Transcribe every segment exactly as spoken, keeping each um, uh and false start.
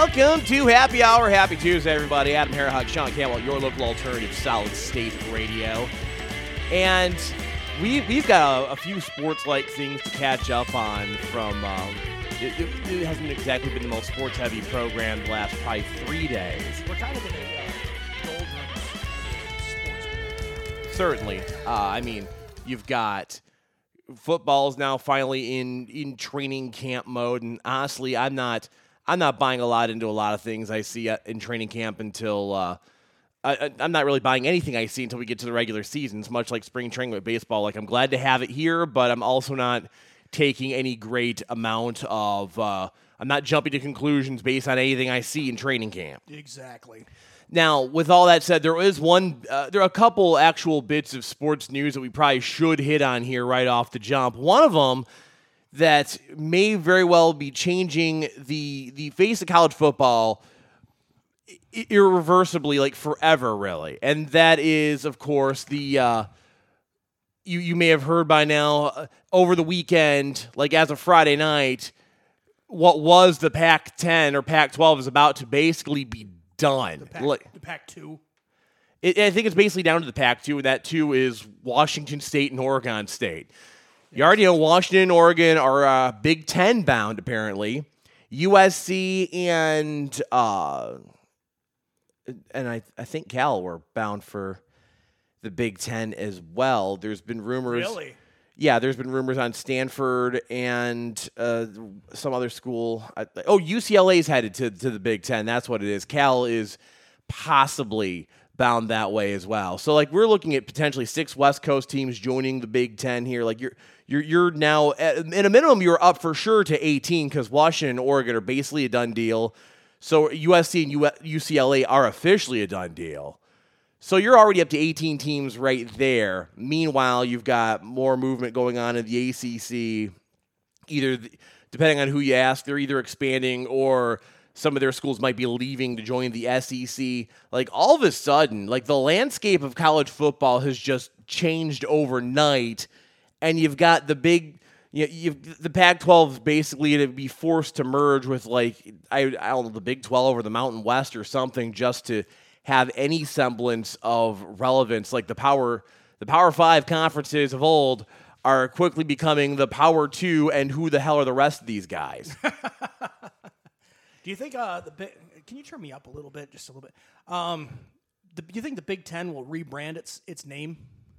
Welcome to Happy Hour. Happy Tuesday, everybody. Adam Harahug, Sean Campbell, your local alternative Solid State Radio. And we, we've got a, a few sports-like things to catch up on from, um, it, it, it hasn't exactly been the most sports-heavy program the last probably three days. We're kind of in a uh, doldrums sports. Certainly. Uh, I mean, you've got football's now finally in, in training camp mode, and honestly, I'm not... I'm not buying a lot into a lot of things I see in training camp until uh, I, I'm not really buying anything I see until we get to the regular seasons, much like spring training with baseball. Like, I'm glad to have it here, but I'm also not taking any great amount of uh, – I'm not jumping to conclusions based on anything I see in training camp. Exactly. Now, with all that said, there is one uh, – there are a couple actual bits of sports news that we probably should hit on here right off the jump. One of them – that may very well be changing the the face of college football irreversibly, like forever, really. And that is, of course, the uh, you you may have heard by now uh, over the weekend, like as of Friday night, what was the Pac ten or Pac twelve is about to basically be done. The Pac, like, the Pac two. It, I think it's basically down to the Pac two, and that two is Washington State and Oregon State. You already know Washington and Oregon are uh, Big Ten bound, apparently. U S C and uh, and I, I think Cal were bound for the Big Ten as well. There's been rumors. Really? Yeah, there's been rumors on Stanford and uh, some other school. I, oh, U C L A's headed to, to the Big Ten. That's what it is. Cal is possibly bound that way as well. So, like, we're looking at potentially six West Coast teams joining the Big Ten here. Like, you're you're you're now at, in a minimum, you're up for sure to eighteen because Washington and Oregon are basically a done deal. So U S C and U C L A are officially a done deal. So you're already up to eighteen teams right there. Meanwhile, you've got more movement going on in the A C C. Either, the, depending on who you ask, they're either expanding or some of their schools might be leaving to join the S E C. Like, all of a sudden, like, the landscape of college football has just changed overnight, and you've got the big, you know, you've the Pac twelve is basically to be forced to merge with, like, I, I don't know, the Big twelve or the Mountain West or something just to have any semblance of relevance. Like, the Power, the Power Five conferences of old are quickly becoming the Power Two, and who the hell are the rest of these guys? Do you think uh, the big, can you turn me up a little bit, just a little bit? Um, the, do you think the Big Ten will rebrand its its name?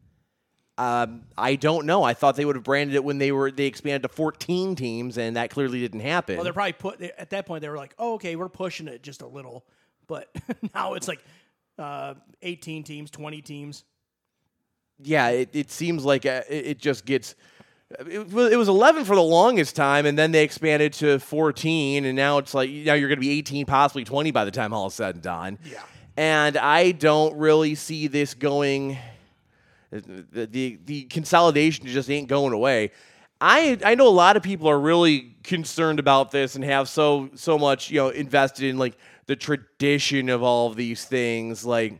Um, I don't know. I thought they would have branded it when they were they expanded to fourteen teams, and that clearly didn't happen. Well, they're probably put at that point. They were like, "Oh, okay, we're pushing it just a little," but now it's like uh, eighteen teams, twenty teams. Yeah, it, it seems like uh, it, it just gets. It was eleven for the longest time, and then they expanded to fourteen, and now it's like, now you're going to be eighteen, possibly twenty by the time all is said and done. Yeah. And I don't really see this going. The, the the consolidation just ain't going away. I I know a lot of people are really concerned about this and have so so much, you know, invested in, like, the tradition of all of these things. Like,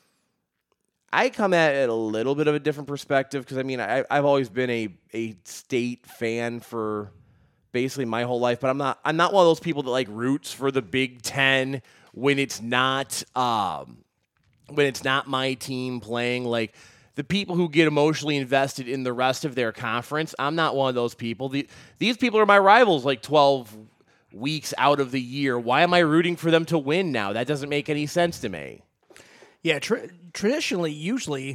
I come at it a little bit of a different perspective because, I mean, I, I've always been a, a state fan for basically my whole life, but I'm not I'm not one of those people that, like, roots for the Big Ten when it's not um, when it's not my team playing. Like, the people who get emotionally invested in the rest of their conference, I'm not one of those people. The, these people are my rivals, like, twelve weeks out of the year. Why am I rooting for them to win now? That doesn't make any sense to me. Yeah, tra- traditionally, usually,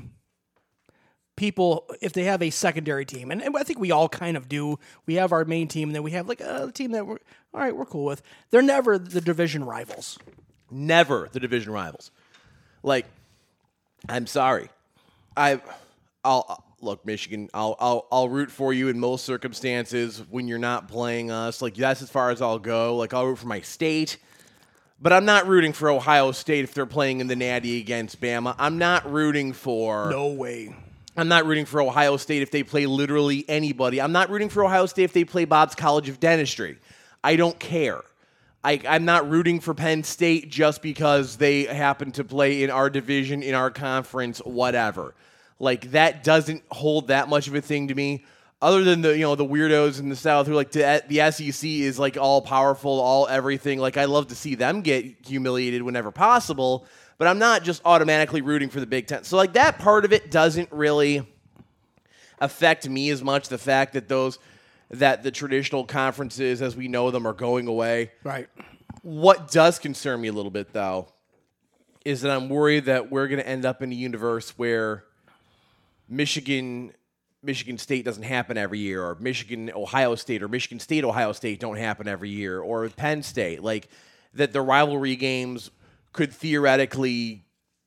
people, if they have a secondary team, and, and I think we all kind of do, we have our main team, and then we have, like, a team that we're, all right, we're cool with. They're never the division rivals. Never the division rivals. Like, I'm sorry. I, I'll look, Michigan. I'll, I'll, I'll root for you in most circumstances when you're not playing us. Like, that's as far as I'll go. Like, I'll root for my state. But I'm not rooting for Ohio State if they're playing in the Natty against Bama. I'm not rooting for... No way. I'm not rooting for Ohio State if they play literally anybody. I'm not rooting for Ohio State if they play Bob's College of Dentistry. I don't care. I, I'm not rooting for Penn State just because they happen to play in our division, in our conference, whatever. Like, that doesn't hold that much of a thing to me. other than the you know the weirdos in the South who are like the, the S E C is like all powerful, all everything. Like I love to see them get humiliated whenever possible, but I'm not just automatically rooting for the Big Ten. So like that part of it doesn't really affect me as much. The fact that those that the traditional conferences as we know them are going away. Right. What does concern me a little bit though is that I'm worried that we're going to end up in a universe where Michigan. Michigan State doesn't happen every year, or Michigan, Ohio State, or Michigan State, Ohio State don't happen every year, or Penn State. Like, that the rivalry games could theoretically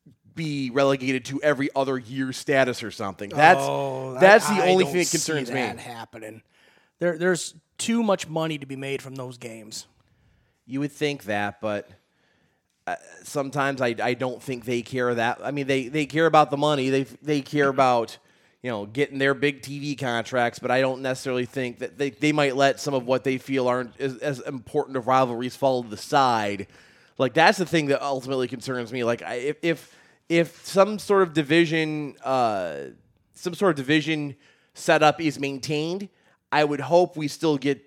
be relegated to every other year status or something. That's oh, that's I, the I only don't thing that concerns see me. That happening. There, there's too much money to be made from those games. You would think that, but uh, sometimes I, I don't think they care that. I mean, they, they care about the money. They they care about... you know, getting their big T V contracts, but I don't necessarily think that they, they might let some of what they feel aren't as, as important of rivalries fall to the side. Like, that's the thing that ultimately concerns me. Like, I, if, if if some sort of division, uh, some sort of division setup is maintained, I would hope we still get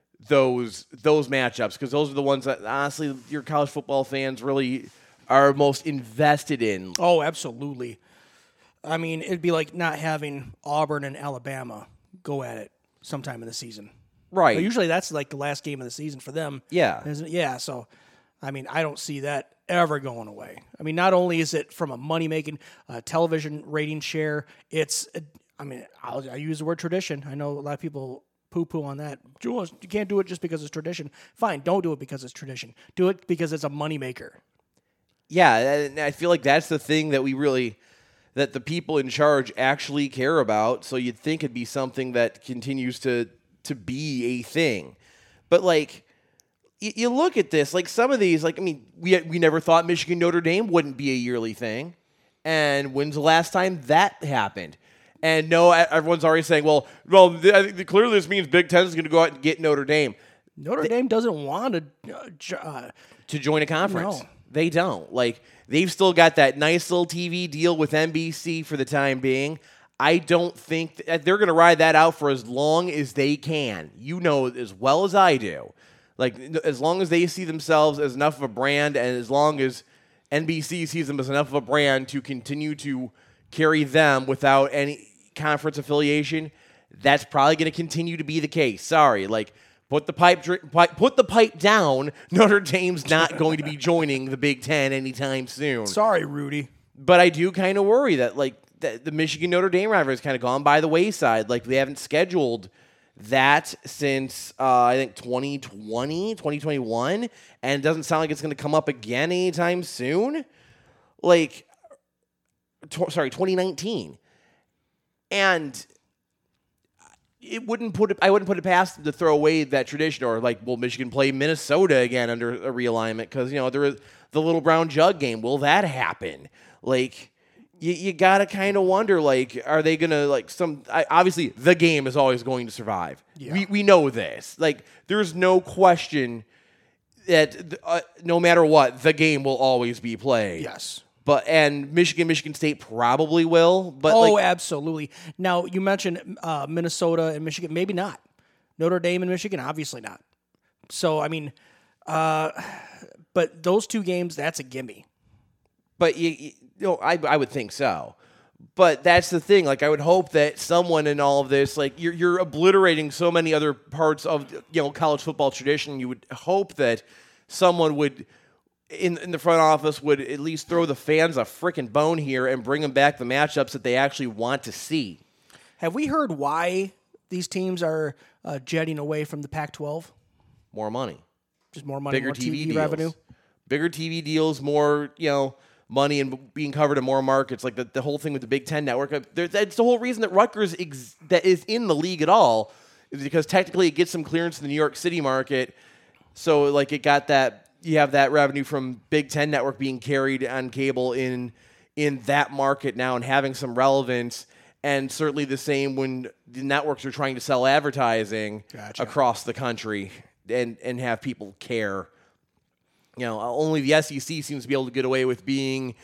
those those matchups, because those are the ones that, honestly, your college football fans really are most invested in. Oh, absolutely. I mean, it'd be like not having Auburn and Alabama go at it sometime in the season. Right. But usually that's like the last game of the season for them. Yeah. Isn't it? Yeah. So, I mean, I don't see that ever going away. I mean, not only is it from a money-making uh, television rating share, it's, uh, I mean, I'll, I use the word tradition. I know a lot of people poo-poo on that. You can't do it just because it's tradition. Fine, don't do it because it's tradition. Do it because it's a moneymaker. Yeah, and I feel like that's the thing that we really... that the people in charge actually care about, so you'd think it'd be something that continues to to be a thing. But, like, y- you look at this, like, some of these, like, I mean, we we never thought Michigan Notre Dame wouldn't be a yearly thing. And when's the last time that happened? And no, everyone's already saying, well, well, th- I think clearly this means Big Ten is going to go out and get Notre Dame. Notre they, Dame doesn't want to... Uh, to join a conference. No. They don't. Like, they've still got that nice little T V deal with N B C for the time being. I don't think th- they're going to ride that out for as long as they can. You know as well as I do. Like, as long as they see themselves as enough of a brand, and as long as N B C sees them as enough of a brand to continue to carry them without any conference affiliation, that's probably going to continue to be the case. Sorry. Like, Put the pipe, put the pipe down. Notre Dame's not going to be joining the Big Ten anytime soon. Sorry, Rudy. But I do kind of worry that, like, the, the Michigan Notre Dame rivalry has kind of gone by the wayside. Like, they haven't scheduled that since uh, I think twenty twenty, twenty twenty-one, and it doesn't sound like it's going to come up again anytime soon. Like, tw- sorry, twenty nineteen, and. It wouldn't put it, I wouldn't put it past them to throw away that tradition, or like, will Michigan play Minnesota again under a realignment? Because, you know, there is the little brown jug game. Will that happen? Like, you, you got to kind of wonder, like, are they going to, like, some, I, obviously, the game is always going to survive. Yeah. We we know this. Like, there's no question that uh, no matter what, the game will always be played. Yes. But and Michigan, Michigan State probably will. But oh, like, absolutely. Now, you mentioned uh, Minnesota and Michigan. Maybe not. Notre Dame and Michigan, obviously not. So, I mean, uh, but those two games, that's a gimme. But you, you know, I I would think so. But that's the thing. Like, I would hope that someone in all of this, like, you're you're obliterating so many other parts of, you know, college football tradition. You would hope that someone would. In, in the front office would at least throw the fans a freaking bone here and bring them back the matchups that they actually want to see. Have we heard why these teams are uh, jetting away from the Pac twelve? More money. Just more money, Bigger more T V, T V deals. revenue? Bigger T V deals, more, you know, money and being covered in more markets. Like the, the whole thing with the Big Ten Network. There, that's the whole reason that Rutgers ex- that is in the league at all, is because technically it gets some clearance in the New York City market. So, like, it got that... You have that revenue from Big Ten Network being carried on cable in in that market now and having some relevance, and certainly the same when the networks are trying to sell advertising Gotcha. across the country and, and have people care. You know, only the S E C seems to be able to get away with being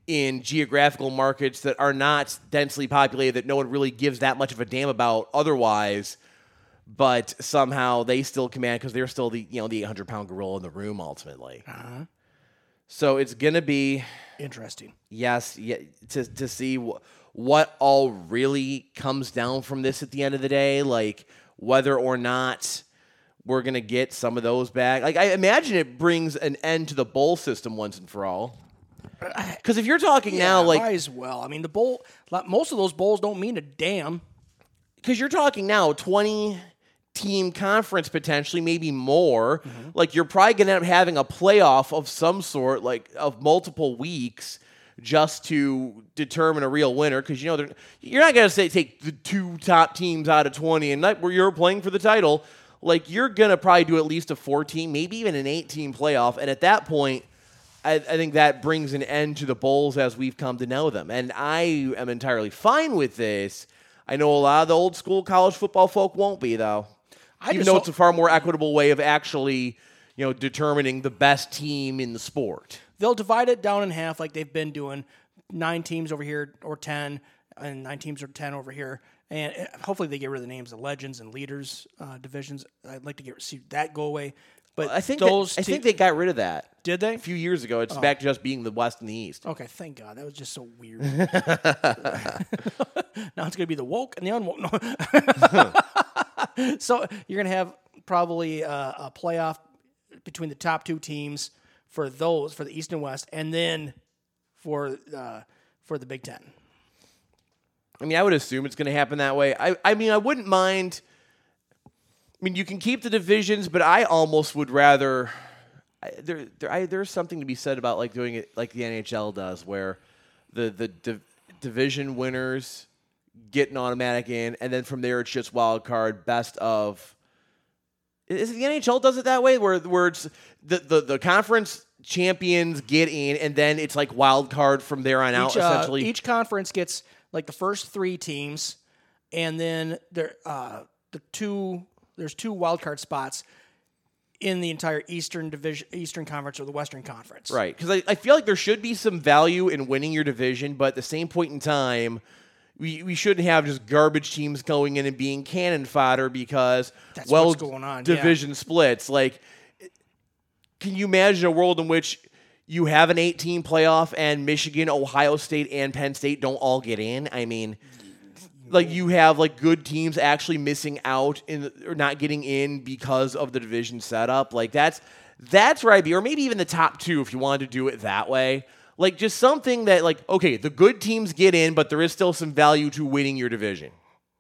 in geographical markets that are not densely populated, that no one really gives that much of a damn about otherwise, but somehow they still command because they're still the you know the eight hundred pound gorilla in the room ultimately. Uh-huh. So it's gonna be interesting. Yes, yeah, to to see wh- what all really comes down from this at the end of the day, like whether or not we're gonna get some of those back. Like I imagine it brings an end to the bowl system once and for all. Because if you're talking Yeah, now, like might as well. I mean, the bowl. Most of those bowls don't mean a damn. Because you're talking now twenty team conference potentially, maybe more. Mm-hmm. Like you're probably going to end up having a playoff of some sort, like of multiple weeks, just to determine a real winner. Because you know you're not going to say take the two top teams out of twenty and night where you're playing for the title. Like you're going to probably do at least a four-team, maybe even an eight-team playoff, and at that point, I, I think that brings an end to the bowls as we've come to know them. And I am entirely fine with this. I know a lot of the old school college football folk won't be, though. I Even though it's a far more equitable way of actually, you know, determining the best team in the sport. They'll divide it down in half like they've been doing. Nine teams over here or ten, and nine teams or ten over here. And hopefully they get rid of the names of legends and leaders uh, divisions. I'd like to get see that go away. But well, I think those that, I te- think they got rid of that. Did they? A few years ago. It's oh. back to just being the West and the East. Okay, thank God. That was just so weird. Now it's going to be the woke and the unwoke. No. So you're going to have probably uh, a playoff between the top two teams for those, for the East and West, and then for uh, for the Big Ten. I mean, I would assume it's going to happen that way. I, I mean, I wouldn't mind. I mean, you can keep the divisions, but I almost would rather. I, there, there, I, there's something to be said about like doing it like the N H L does, where the the div, division winners get an automatic in, and then from there it's just wild card, best of. Is it the N H L does it that way, where where it's the the, the conference champions get in, and then it's like wild card from there on out. Each, uh, essentially, each conference gets like the first three teams, and then there uh, the two. There's two wild card spots in the entire Eastern Division, Eastern Conference or the Western Conference. Right, because I, I feel like there should be some value in winning your division, but at the same point in time, we, we shouldn't have just garbage teams going in and being cannon fodder because, That's well, what's going on. division yeah. splits. Like, can you imagine a world in which you have an eight-team playoff and Michigan, Ohio State, and Penn State don't all get in? I mean... Like you have like good teams actually missing out in or not getting in because of the division setup. Like that's that's where I'd be, or maybe even the top two if you wanted to do it that way. Like just something that like okay, the good teams get in, but there is still some value to winning your division.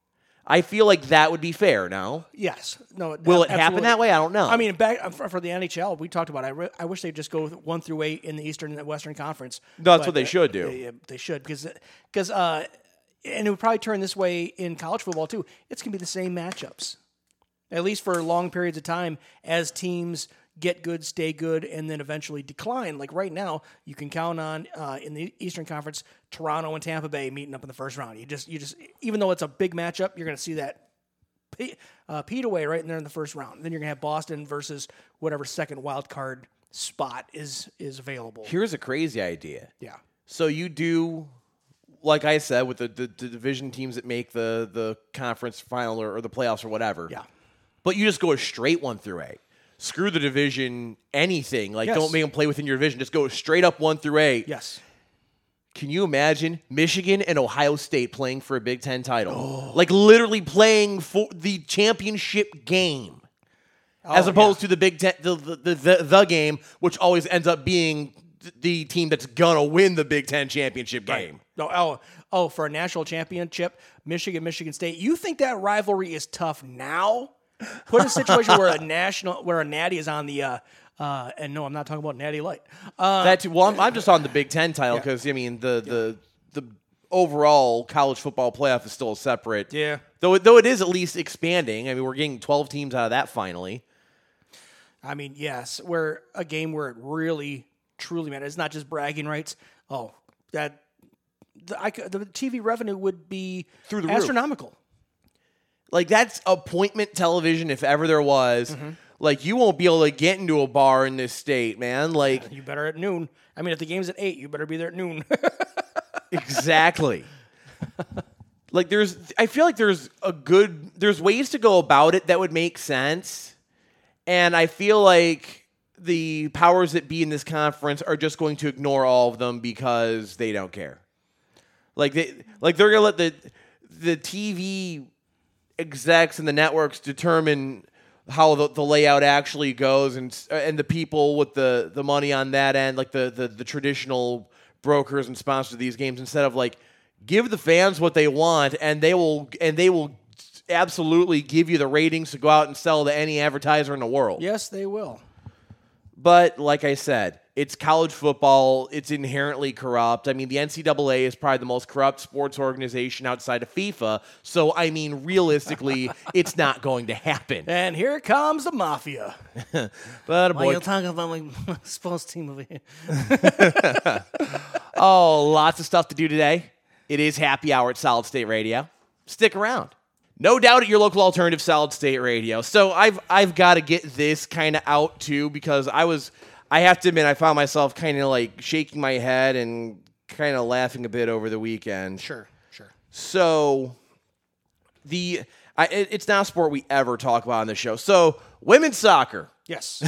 I feel like that would be fair. No. Yes. No. Will it absolutely. happen that way? I don't know. I mean, back for, for the N H L, we talked about. It. I, re- I wish they'd just go one through eight in the Eastern and the Western Conference. No, that's but, what they uh, should do. They, they should because because. Uh, And it would probably turn this way in college football, too. It's going to be the same matchups, at least for long periods of time as teams get good, stay good, and then eventually decline. Like right now, you can count on, uh, in the Eastern Conference, Toronto and Tampa Bay meeting up in the first round. You just, you just, even though it's a big matchup, you're going to see that uh, Pete away right in there in the first round. Then you're going to have Boston versus whatever second wild card spot is is available. Here's a crazy idea. Yeah. So you do... Like I said, with the, the, the division teams that make the, the conference final or, or the playoffs or whatever. Yeah. But you just go a straight one through eight. Screw the division anything. Like, yes. don't make them play within your division. Just go straight up one through eight. Yes. Can you imagine Michigan and Ohio State playing for a Big Ten title? Oh. Like, literally playing for the championship game. Oh, as opposed yeah. to the Big Ten, the the, the, the the game, which always ends up being the team that's gonna win the Big Ten championship game. Right. No, oh, oh, for a national championship, Michigan, Michigan State. You think that rivalry is tough now? Put in a situation where a national, where a natty is on the, uh, uh, and no, I'm not talking about Natty Light. Uh, that too, well, I'm, I'm just on the Big Ten title because yeah. I mean the yeah. the the overall college football playoff is still a separate. Yeah. Though though it is at least expanding. I mean, we're getting twelve teams out of that finally. I mean, yes, where a game where it really. Truly, man, it's not just bragging rights. Oh, that the, I, the T V revenue would be through the astronomical. Roof. Like that's appointment television if ever there was. Mm-hmm. Like, you won't be able to get into a bar in this state, man. Like, You better at noon. I mean, if the game's at eight, you better be there at noon. exactly. Like, there's, I feel like there's a good, there's ways to go about it that would make sense. And I feel like the powers that be in this conference are just going to ignore all of them because they don't care. Like, they, like they're going to let the, the T V execs and the networks determine how the, the layout actually goes, and and the people with the, the money on that end, like the, the, the traditional brokers and sponsors of these games, instead of like give the fans what they want, and they will and they will absolutely give you the ratings to go out and sell to any advertiser in the world. Yes, they will. But like I said, it's college football. It's inherently corrupt. I mean, the N C double A is probably the most corrupt sports organization outside of FIFA. So, I mean, realistically, it's not going to happen. And here comes the mafia. But, Why boy, you talking about my, my sports team over here? oh, lots of stuff to do today. It is happy hour at Solid State Radio. Stick around. No doubt at your local alternative Solid State Radio. So I've I've got to get this kind of out too, because I was I have to admit I found myself kind of like shaking my head and kind of laughing a bit over the weekend. Sure, sure. So the I, it, it's not a sport we ever talk about on the show. So women's soccer. Yes.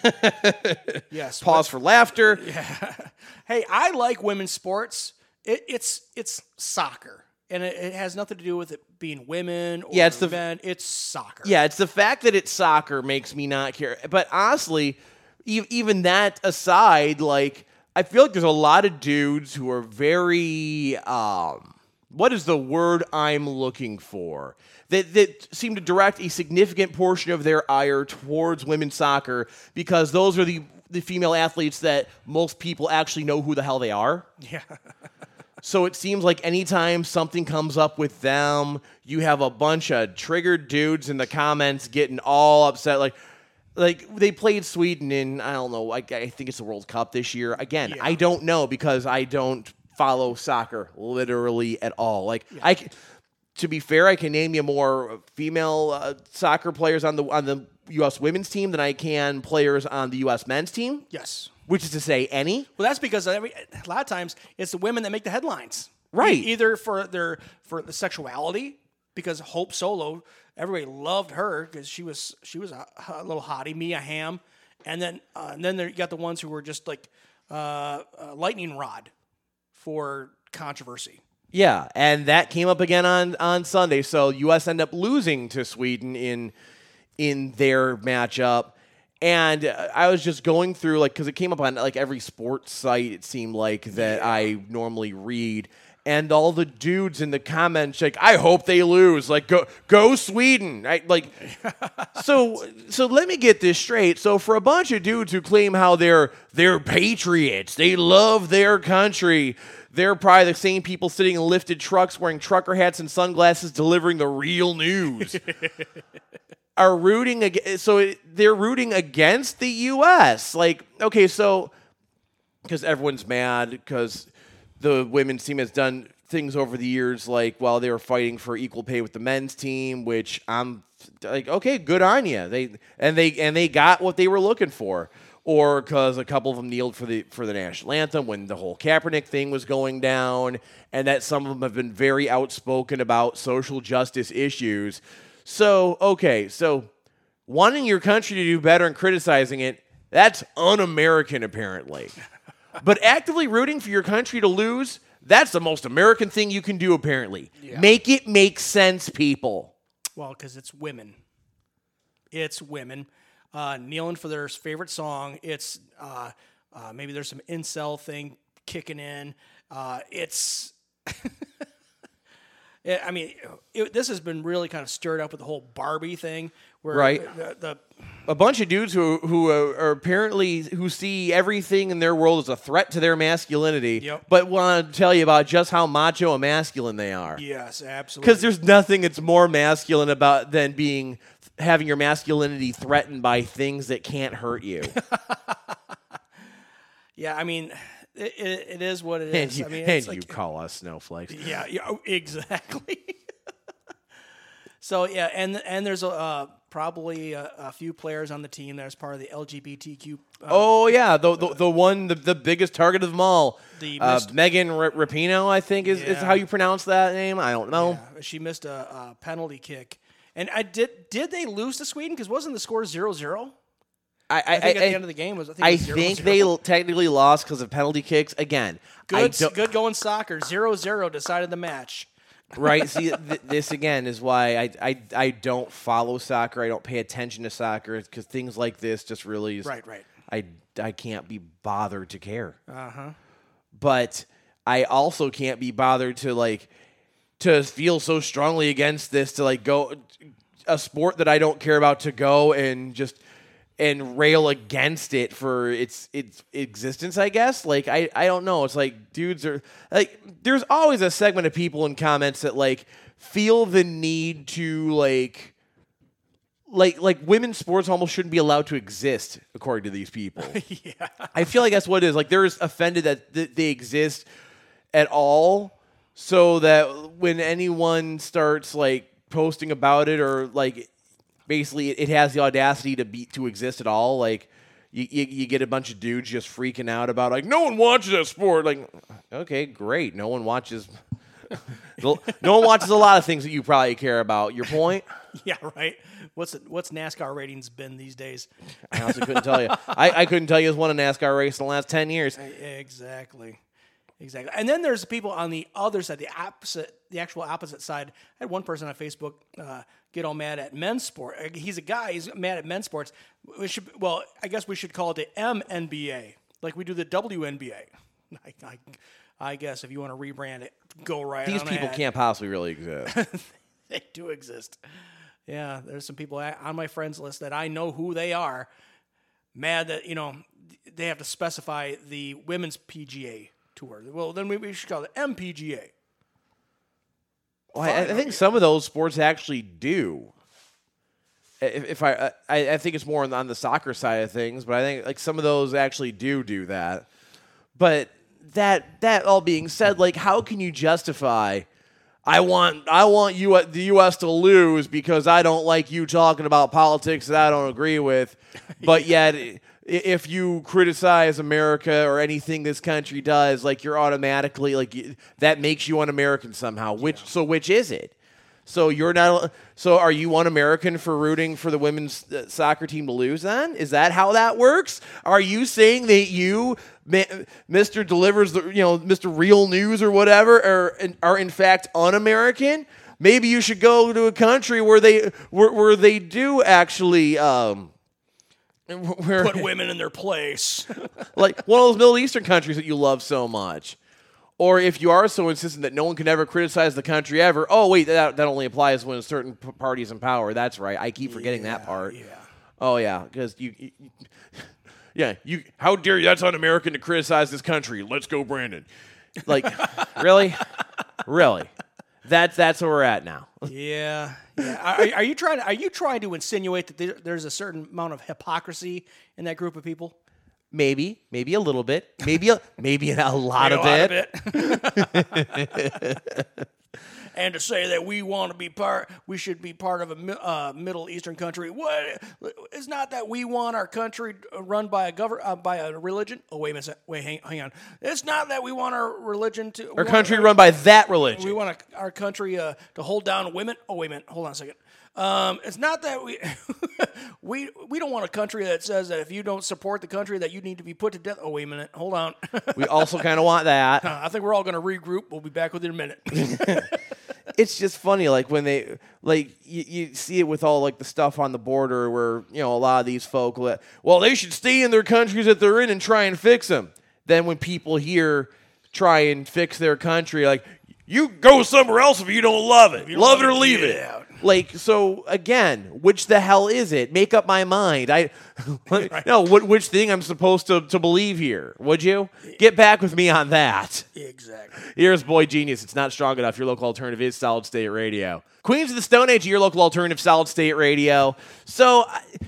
yes. Pause for laughter. Hey, I like women's sports. It, it's it's soccer. And it, it has nothing to do with it being women or Yeah, it's the- men. It's soccer. Yeah, it's the fact that it's soccer makes me not care. But honestly, e- even that aside, like, I feel like there's a lot of dudes who are very, um, what is the word I'm looking for? That, that seem to direct a significant portion of their ire towards women's soccer because those are the, the female athletes that most people actually know who the hell they are. Yeah. So it seems like anytime something comes up with them, you have a bunch of triggered dudes in the comments getting all upset. Like, like they played Sweden in, I don't know, I, I think it's the World Cup this year. Again, Yeah. I don't know because I don't follow soccer literally at all. Like, yeah. I, to be fair, I can name you more female uh, soccer players on the on the U S women's team than I can players on the U S men's team. Yes. Which is to say, any. Well, that's because every, a lot of times it's the women that make the headlines, right? E- either for their for the sexuality, because Hope Solo, everybody loved her because she was she was a, a little hottie, Mia Hamm, and then uh, and then there, you got the ones who were just like uh, a lightning rod for controversy. Yeah, and that came up again on, on Sunday. So U S ended up losing to Sweden in in their matchup. And I was just going through, like, because it came up on, like, every sports site, it seemed like, that yeah. I normally read. And all the dudes in the comments, like, I hope they lose. Like, go go Sweden. I, like, so so let me get this straight. So for a bunch of dudes who claim how they're, they're patriots, they love their country, they're probably the same people sitting in lifted trucks wearing trucker hats and sunglasses delivering the real news. Are rooting against, so they're rooting against the U S. Like, okay, so because everyone's mad because the women's team has done things over the years, like while they were fighting for equal pay with the men's team, which I'm like, okay, good on you. They and they and they got what they were looking for, or because a couple of them kneeled for the for the national anthem when the whole Kaepernick thing was going down, and that some of them have been very outspoken about social justice issues. So, okay, so wanting your country to do better and criticizing it, that's un-American, apparently. But actively rooting for your country to lose, that's the most American thing you can do, apparently. Yeah. Make it make sense, people. Well, because it's women. It's women. Uh, kneeling for their favorite song. It's uh, uh, maybe there's some incel thing kicking in. Uh, it's... I mean, it, this has been really kind of stirred up with the whole Barbie thing, where right. the, the a bunch of dudes who who are apparently who see everything in their world as a threat to their masculinity, yep. but want to tell you about just how macho and masculine they are. Yes, absolutely. Because there's nothing that's more masculine about than being having your masculinity threatened by things that can't hurt you. Yeah, I mean. It, it, it is what it and is. You, I mean, and it's you like, call us snowflakes. Yeah, yeah, exactly. So yeah, and and there's a uh, probably a, a few players on the team that is part of the L G B T Q. Uh, oh yeah, the, the the one the, the biggest target of them all. The uh, missed, Megan R- Rapinoe, I think is, yeah. is how you pronounce that name. I don't know. Yeah, she missed a, a penalty kick, and I did. Did they lose to Sweden? Because wasn't the score zero zero? I, I, I think I, at the end of the game was. I think, I it was zero, think zero. they l- technically lost because of penalty kicks. Again, I good, don't, good going soccer. zero zero decided the match. right? See, th- this again is why I, I I don't follow soccer. I don't pay attention to soccer because things like this just really is, Right, right. I I can't be bothered to care. Uh huh. But I also can't be bothered to like to feel so strongly against this to like go a sport that I don't care about to go and just and rail against it for its its existence, I guess. Like I, I don't know. It's like dudes are like there's always a segment of people in comments that like feel the need to like like like women's sports almost shouldn't be allowed to exist according to these people. Yeah. I feel like that's what it is. Like they're offended that th- they exist at all, so that when anyone starts like posting about it or like basically it has the audacity to be to exist at all, like you, you you get a bunch of dudes just freaking out about like no one watches that sport. Like, okay, great, no one watches. No one watches a lot of things that you probably care about. Your point? Yeah, right. What's it, what's NASCAR ratings been these days? I honestly couldn't tell you. I, I couldn't tell you who's won a NASCAR race in the last ten years. Exactly. Exactly. And then there's people on the other side, the opposite, the actual opposite side. I had one person on Facebook uh, get all mad at men's sport. He's a guy. He's mad at men's sports. We should, well, I guess we should call it the M N B A, like we do the W N B A. I, I, I guess if you want to rebrand it, go right. These on people ahead. can't possibly really exist. They do exist. Yeah, there's some people on my friends list that I know who they are. Mad that you know they have to specify the women's P G A tour. Well, then we, we should call it M P G A. Well, I, I think some of those sports actually do. If, if I, I, I think it's more on the, on the soccer side of things, but I think like some of those actually do do that. But that that all being said, like how can you justify? I want I want you the U S to lose because I don't like you talking about politics that I don't agree with, but yet. If you criticize America or anything this country does, like you're automatically like that makes you un-American somehow. Which yeah. So which is it? So you're not. So are you un-American for rooting for the women's soccer team to lose? Then is that how that works? Are you saying that you, Mister Delivers the you know Mister Real News or whatever, are are in fact un-American? Maybe you should go to a country where they where, where they do actually. Um, Where, put women in their place. Like one of those Middle Eastern countries that you love so much. Or if you are so insistent that no one can ever criticize the country ever, oh, wait, that, that only applies when a certain p- party is in power. That's right. I keep forgetting yeah, that part. Yeah. Oh, yeah, because you, you, yeah, you, how dare you, that's un-American to criticize this country. Let's go, Brandon. Like, really? Really? That's that's where we're at now. Yeah, yeah. Are, are you trying? Are you trying to insinuate that there, there's a certain amount of hypocrisy in that group of people? Maybe, maybe a little bit. Maybe a maybe a lot, maybe of, a it. lot of it. And to say that we want to be part, we should be part of a uh, Middle Eastern country. What? It's not that we want our country run by a govern uh, by a religion. Oh wait a minute, wait, hang, hang on. It's not that we want our religion to our country run by that religion. We want our country uh, to hold down women. Oh wait a minute, hold on a second. Um, it's not that we we we don't want a country that says that if you don't support the country that you need to be put to death. Oh wait a minute, hold on. We also kind of want that. I think we're all going to regroup. We'll be back within a minute. It's just funny, like when they like you, you see it with all like the stuff on the border where you know a lot of these folk, well, they should stay in their countries that they're in and try and fix them. Then when people here try and fix their country, like you go somewhere else if you don't love it, love it or leave it. Out. Like so, again, which the hell is it? Make up my mind. I right. No, what which thing I'm supposed to, to believe here? Would you get back with me on that? Exactly. Here's Boy Genius. It's not strong enough. Your local alternative is Solid State Radio. Queens of the Stone Age, your local alternative, Solid State Radio. So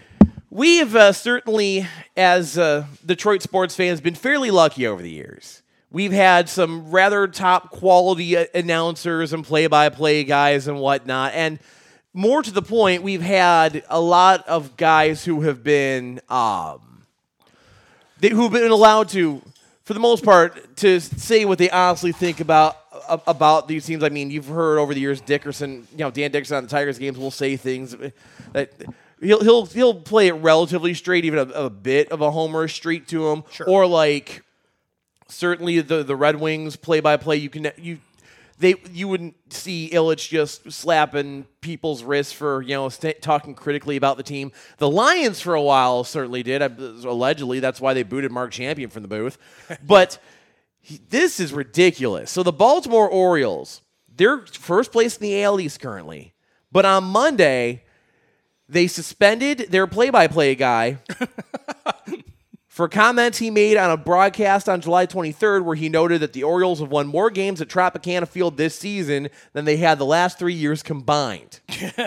we have uh, certainly, as uh, Detroit sports fans, been fairly lucky over the years. We've had some rather top quality announcers and play-by-play guys and whatnot, and more to the point, we've had a lot of guys who have been um, they, who've been allowed to, for the most part, to say what they honestly think about uh, about these teams. I mean, you've heard over the years Dickerson, you know, Dan Dickerson on the Tigers games will say things that he'll he'll he'll play it relatively straight, even a, a bit of a homer streak to him, sure. or like certainly the the Red Wings play by play. You can you. They, you wouldn't see Illich just slapping people's wrists for, you know, st- talking critically about the team. The Lions for a while certainly did. I, allegedly, that's why they booted Mark Champion from the booth. But he, this is ridiculous. So the Baltimore Orioles, they're first place in the A L East currently. But on Monday, they suspended their play-by-play guy for comments he made on a broadcast on July twenty-third where he noted that the Orioles have won more games at Tropicana Field this season than they had the last three years combined.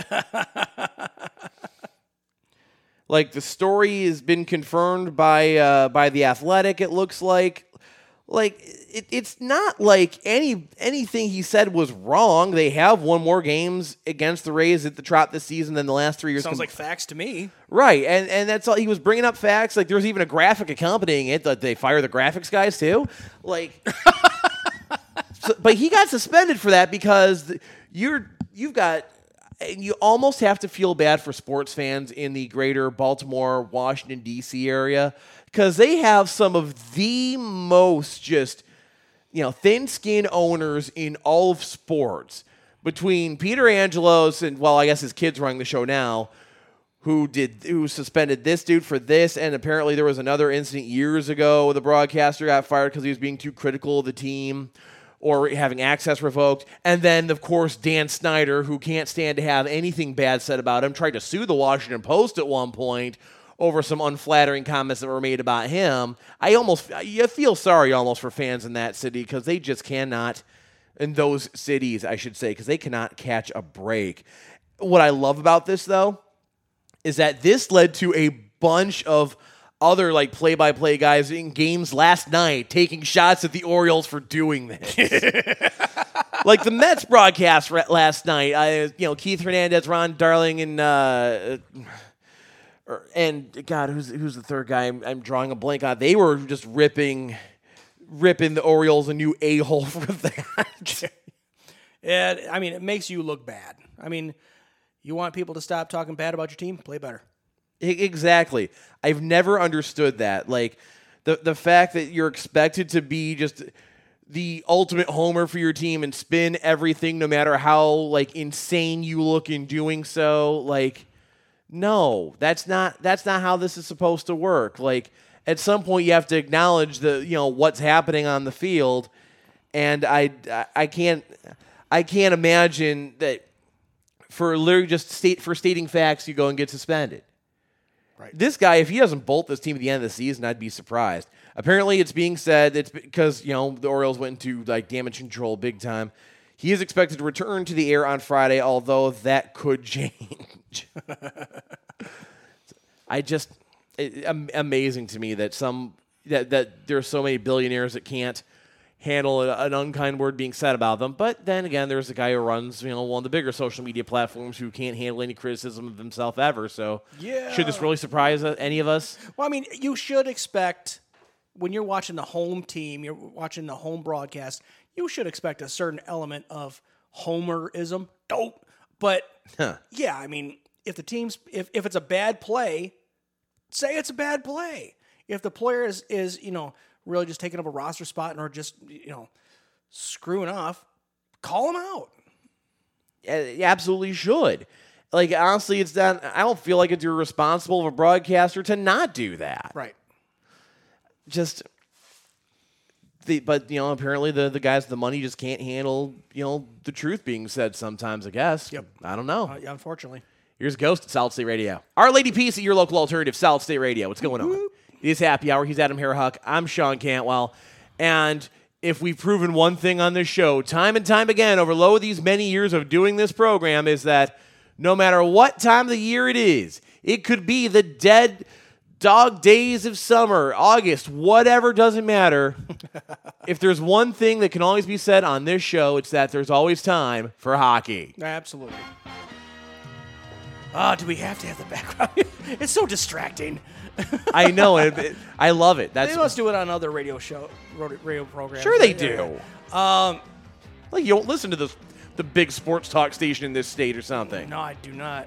Like, the story has been confirmed by uh, by The Athletic, it looks like. Like, it, it's not like any anything he said was wrong. They have won more games against the Rays at the Trop this season than the last three years. Sounds com- like facts to me. Right, and and that's all. He was bringing up facts. Like, there's even a graphic accompanying it that they fire the graphics guys too. Like, so, but he got suspended for that because you're you've got. And you almost have to feel bad for sports fans in the greater Baltimore, Washington, D C area because they have some of the most just, you know, thin-skinned owners in all of sports. Between Peter Angelos and, well, I guess his kid's running the show now, who did who suspended this dude for this, and apparently there was another incident years ago where the broadcaster got fired because he was being too critical of the team or having access revoked. And then, of course, Dan Snyder, who can't stand to have anything bad said about him, tried to sue the Washington Post at one point over some unflattering comments that were made about him. I almost you feel sorry almost for fans in that city because they just cannot, in those cities, I should say, because they cannot catch a break. What I love about this, though, is that this led to a bunch of other like play-by-play guys in games last night taking shots at the Orioles for doing this. Like the Mets broadcast last night, I, you know, Keith Hernandez, Ron Darling, and uh, and God, who's who's the third guy? I'm, I'm drawing a blank on. They were just ripping, ripping the Orioles a new a-hole for that. Yeah, I mean, it makes you look bad. I mean, you want people to stop talking bad about your team? Play better. Exactly. I've never understood that. Like, the the fact that you're expected to be just the ultimate homer for your team and spin everything no matter how, like, insane you look in doing so. Like, no, that's not that's not how this is supposed to work. Like, at some point you have to acknowledge the, you know, what's happening on the field. And I, I can't I can't imagine that for literally just state for stating facts you go and get suspended. Right. This guy, if he doesn't bolt this team at the end of the season, I'd be surprised. Apparently, it's being said it's because, you know, the Orioles went into like damage control big time. He is expected to return to the air on Friday, although that could change. I just it, amazing to me that some that that there are so many billionaires that can't handle an unkind word being said about them. But then again, there's a guy who runs, you know, one of the bigger social media platforms who can't handle any criticism of himself ever. So yeah. Should this really surprise any of us? Well, I mean, you should expect when you're watching the home team, you're watching the home broadcast, you should expect a certain element of homerism. Dope. But huh. yeah, I mean, if the team's if, if it's a bad play, say it's a bad play. If the player is is, you know, really just taking up a roster spot or just, you know, screwing off, call him out. You absolutely should. Like, honestly, it's not, I don't feel like it's irresponsible of a broadcaster to not do that. Right. Just, the, but, you know, apparently the, the guys with the money just can't handle, you know, the truth being said sometimes, I guess. Yep. I don't know. Uh, yeah, unfortunately. Here's Ghost at Solid State Radio. Our Lady Peace at your local alternative, Solid State Radio. What's going on? It is Happy Hour. He's Adam Harrahuk. I'm Sean Cantwell. And if we've proven one thing on this show, time and time again, over low these many years of doing this program, is that no matter what time of the year it is, it could be the dead dog days of summer, August, whatever, doesn't matter. If there's one thing that can always be said on this show, it's that there's always time for hockey. Absolutely. Ah, do we have to have the background? It's so distracting. I know it, it. I love it. That's They must do it on other radio show, radio programs. sure they right? do. Um, Like you don't listen to the the big sports talk station in this state or something. no, I do not.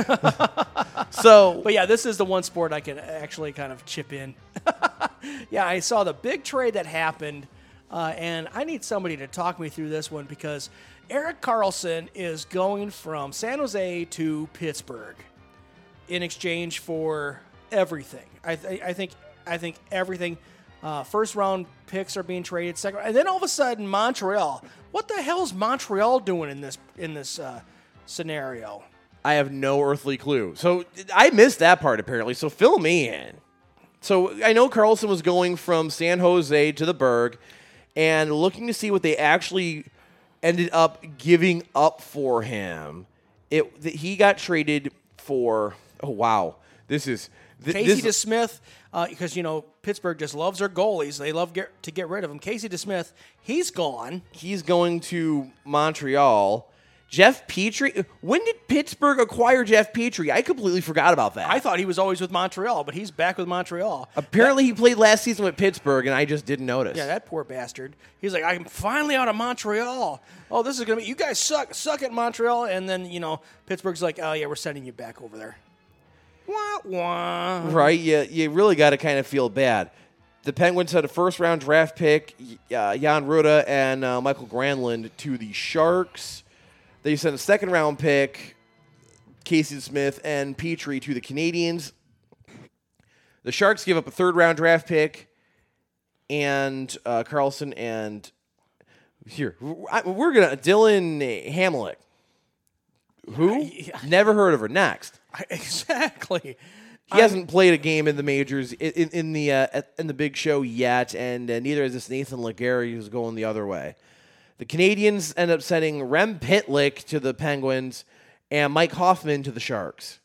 So, But yeah, this is the one sport I can actually kind of chip in. Yeah, I saw the big trade that happened, uh, and I need somebody to talk me through this one because Erik Karlsson is going from San Jose to Pittsburgh in exchange for everything. I, th- I think I think everything. Uh, first round picks are being traded, second, and then all of a sudden Montreal. What the hell is Montreal doing in this in this uh, scenario? I have no earthly clue. So I missed that part apparently. So fill me in. So I know Karlsson was going from San Jose to the Berg and looking to see what they actually ended up giving up for him. It th- he got traded for. Oh wow, this is th- Casey this, DeSmith, uh, because you know Pittsburgh just loves their goalies. They love get, to get rid of him. Casey DeSmith, he's gone. He's going to Montreal. Jeff Petrie. When did Pittsburgh acquire Jeff Petrie? I completely forgot about that. I thought he was always with Montreal, but he's back with Montreal. Apparently, he played last season with Pittsburgh, and I just didn't notice. Yeah, that poor bastard. He's like, I'm finally out of Montreal. Oh, this is gonna be. You guys suck, suck at Montreal, and then you know Pittsburgh's like, oh yeah, we're sending you back over there. Wah wah. Right? You, you really got to kind of feel bad. The Penguins had a first-round draft pick, uh, Jan Rutta and uh, Michael Granlund, to the Sharks. They sent a second-round pick, Casey Smith and Petrie, to the Canadiens. The Sharks give up a third-round draft pick, and uh, Karlsson and here we're gonna Dylan Hamlick. Who? Never heard of her. Next. Exactly. He hasn't played a game in the majors in, in, in the uh, in the big show yet, and uh, neither is this Nathan Legare, who's going the other way. The Canadiens end up sending Rem Pitlick to the Penguins and Mike Hoffman to the Sharks.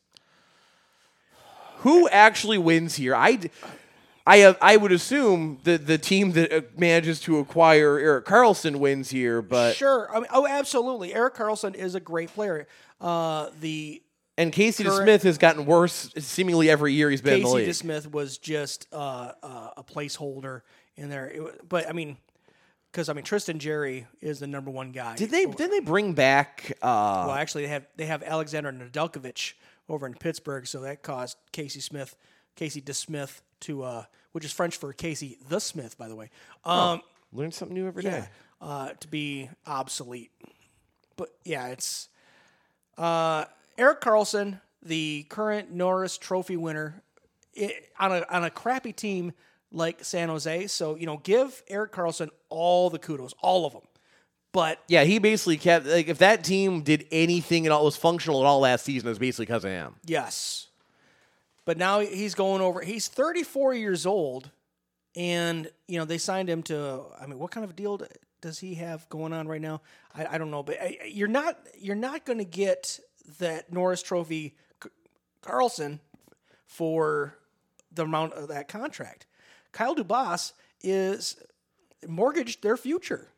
Who actually wins here? I, I, have, I would assume that the team that manages to acquire Erik Karlsson wins here, but Sure. I mean, oh, absolutely. Erik Karlsson is a great player. Uh, the and Casey current- DeSmith has gotten worse seemingly every year he's been in the Casey league. DeSmith was just uh, uh, a placeholder in there. It, wa- but I mean, because I mean, Tristan Jerry is the number one guy. Did they? Did they bring back? Uh, Well, actually, they have they have Alexander Nedeljkovic over in Pittsburgh, so that caused Casey Smith, Casey DeSmith to, uh, which is French for Casey the Smith, by the way. Um, learn something new every day. yeah, uh, to be obsolete. But yeah, it's uh, Erik Karlsson, the current Norris Trophy winner, it, on a on a crappy team like San Jose. So you know, give Erik Karlsson all the kudos, all of them. But Yeah, he basically kept like if that team did anything at all was functional at all last season, it was basically because of him. yes, but now he's going over. He's thirty-four years old, and you know they signed him to. I mean, what kind of deal does he have going on right now? I, I don't know, but I, you're not you're not going to get that Norris Trophy Karlsson for the amount of that contract. Kyle Dubas is mortgaged their future.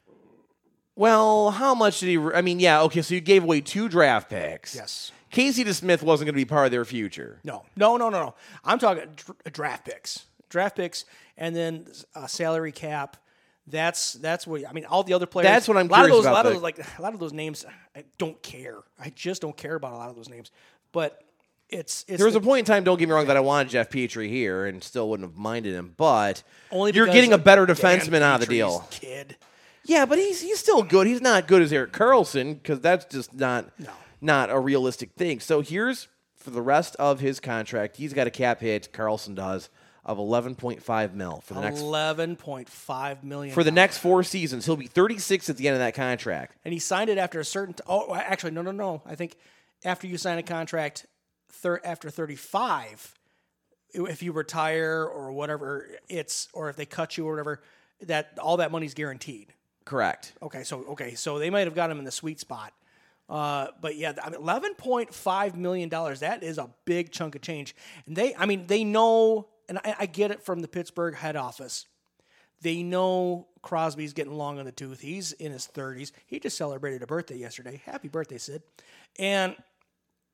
Well, how much did he? Re- I mean, yeah, okay. So you gave away two draft picks. Yes. Casey DeSmith wasn't going to be part of their future. No, no, no, no, no. I'm talking dr- draft picks, draft picks, and then uh, salary cap. That's that's what I mean. All the other players. That's what I'm a lot curious of those, about, A lot of the- those, like a lot of those names, I don't care. I just don't care about a lot of those names. But it's it's There was the- a point in time, don't get me wrong, that I wanted Jeff Petrie here and still wouldn't have minded him, but only you're because getting a of better Dan defenseman out of the Petrie's deal. Kid. Yeah, but he's he's still good. He's not good as Erik Karlsson because that's just not No. not a realistic thing. So here's for the rest of his contract. He's got a cap hit. Karlsson does of eleven point five mil for the next Eleven point five million for the next four seasons. He'll be thirty-six at the end of that contract. and he signed it after a certain. T- oh, actually, no, no, no. I think after you sign a contract, thir- after thirty-five, if you retire or whatever, it's or if they cut you or whatever, that all that money's guaranteed. Correct. Okay, so okay, so they might have got him in the sweet spot. Uh, but yeah, I mean, eleven point five million dollars. That is a big chunk of change. And they, I mean, they know, and I, I get it from the Pittsburgh head office. They know Crosby's getting long on the tooth. He's in his thirties. He just celebrated a birthday yesterday. Happy birthday, Sid! And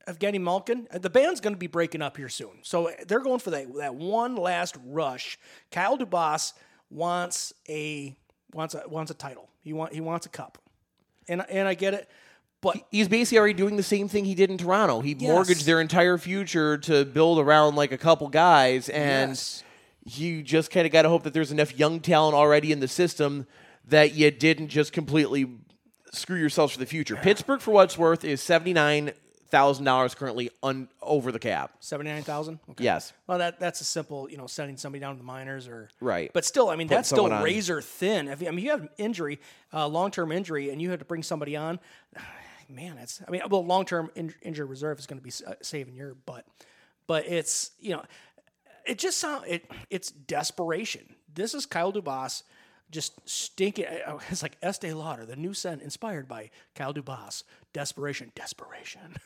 Evgeny Malkin. The band's going to be breaking up here soon, so they're going for that that one last rush. Kyle Dubas wants a wants a wants a title. He want he wants a cup, and and I get it, but he's basically already doing the same thing he did in Toronto. He yes. mortgaged their entire future to build around like a couple guys, and yes. you just kind of got to hope that there's enough young talent already in the system that you didn't just completely screw yourselves for the future. Pittsburgh, for what it's worth, is seventy-nine thousand dollars currently un- over the cap. seventy-nine thousand dollars? Okay. Yes. Well, that that's a simple, you know, sending somebody down to the minors or right. But still, I mean, Put that's still on. razor thin. If you, I mean, you have injury, uh, long-term injury, and you had to bring somebody on, man, it's, I mean, well, long-term in- injury reserve is going to be uh, saving your butt. But it's, you know, it just sounds, it, it's desperation. This is Kyle Dubas just stinking. It's like Estee Lauder, the new scent inspired by Kyle Dubas. Desperation, desperation.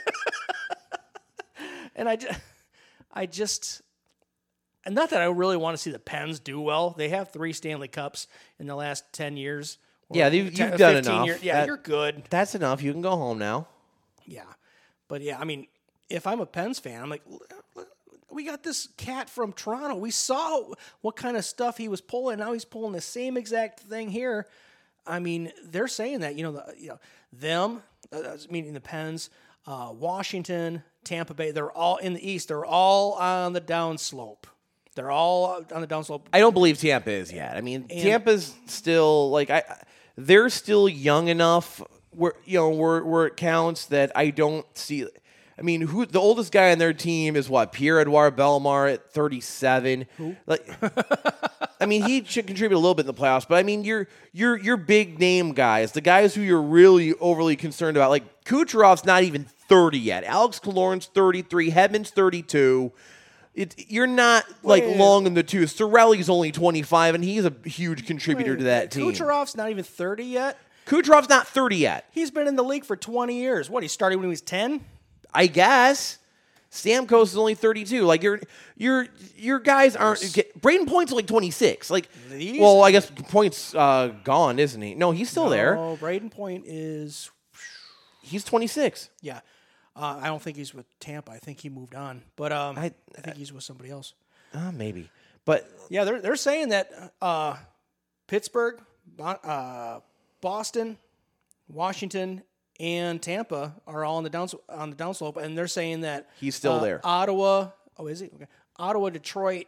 And I just, I just, and not that I really want to see the Pens do well. They have three Stanley Cups in the last ten years. Yeah, you've, you've done enough. Years. Yeah, that, you're good. That's enough. You can go home now. Yeah. But yeah, I mean, if I'm a Pens fan, I'm like, we got this cat from Toronto. We saw what kind of stuff he was pulling. Now he's pulling the same exact thing here. I mean, they're saying that, you know, the, you know them, uh, meaning the Pens, uh, Washington, Tampa Bay, they're all in the East. They're all on the downslope. They're all on the downslope. I don't believe Tampa is yet. I mean, And, Tampa's still like I. They're still young enough where you know where where it counts that I don't see. I mean, who the oldest guy on their team is what? Pierre-Edouard Bellemare at thirty-seven. Who? Like, I mean, he should contribute a little bit in the playoffs, but I mean, your your your big name guys, the guys who you're really overly concerned about, like Kucherov's not even thirty yet. Alex Killorn's thirty-three. Hedman's thirty-two. It, you're not like Wait. long in the tooth. Sorelli's only twenty-five, and he's a huge contributor Wait, to that team. Kucherov's not even thirty yet. Kucherov's not thirty yet. He's been in the league for twenty years. What, he started when he was ten? I guess. Stamkos is only thirty-two. Like your your your guys aren't. Get, Braden Point's like twenty-six. Like, These- well, I guess Point's uh, gone, isn't he? No, he's still there. Oh, Braden Point is, He's twenty-six. yeah. Uh, I don't think he's with Tampa. I think he moved on. But um, I, I- I think he's with somebody else. Uh, maybe, but Yeah, they're they're saying that uh, Pittsburgh, uh, Boston, Washington, and Tampa are all on the downs on the downslope, and they're saying that He's still uh, there. Ottawa, oh, is he? Okay. Ottawa, Detroit,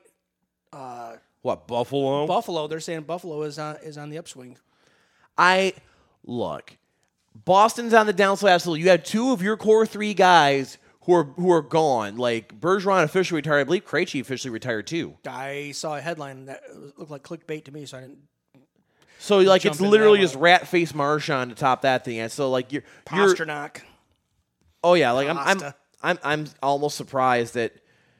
what Buffalo? Buffalo. They're saying Buffalo is on is on the upswing. I look. Boston's on the downslope. Absolutely. You have two of your core three guys who are who are gone. Like Bergeron officially retired. I believe Krejci officially retired too. I saw a headline that looked like clickbait to me, so I didn't. So like Jump it's into literally that just rat face Marchand to top that thing. And so like you're you're Pasternak. oh yeah, like I'm I'm Pasta. I'm I'm almost surprised that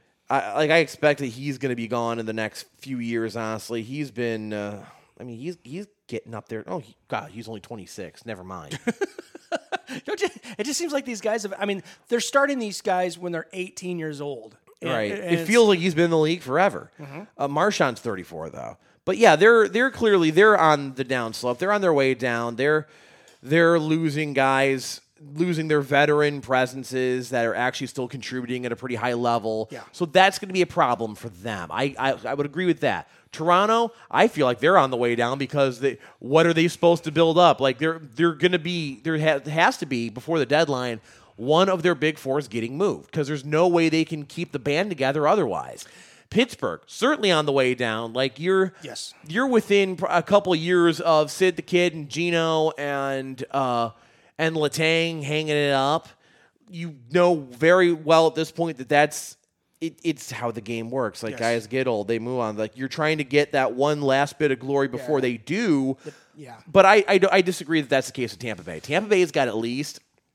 I like I expect that he's going to be gone in the next few years. Honestly, he's been. Uh, I mean, he's he's getting up there. Oh he, God, he's only twenty-six. Never mind. Don't you, it just seems like these guys have. I mean, they're starting these guys when they're eighteen years old. And- Right. and It it's- feels like he's been in the league forever. Uh, Marchand's thirty-four though. But yeah, they're they're clearly they're on the downslope. They're on their way down. They're they're losing guys, losing their veteran presences that are actually still contributing at a pretty high level. Yeah. So that's going to be a problem for them. I, I I would agree with that. Toronto, I feel like they're on the way down because they what are they supposed to build up? Like they're they're going to be there ha- has to be before the deadline one of their big fours getting moved because there's no way they can keep the band together otherwise. Pittsburgh certainly on the way down. Like you're Yes. you're within pr- a couple of years of Sid the Kid and Gino and uh, and Letang hanging it up. You know very well at this point that that's it, it's how the game works. Like Yes. guys get old, they move on. Like you're trying to get that one last bit of glory before Yeah. they do. Yeah. But I, I I disagree that that's the case with Tampa Bay. Tampa Bay's got at least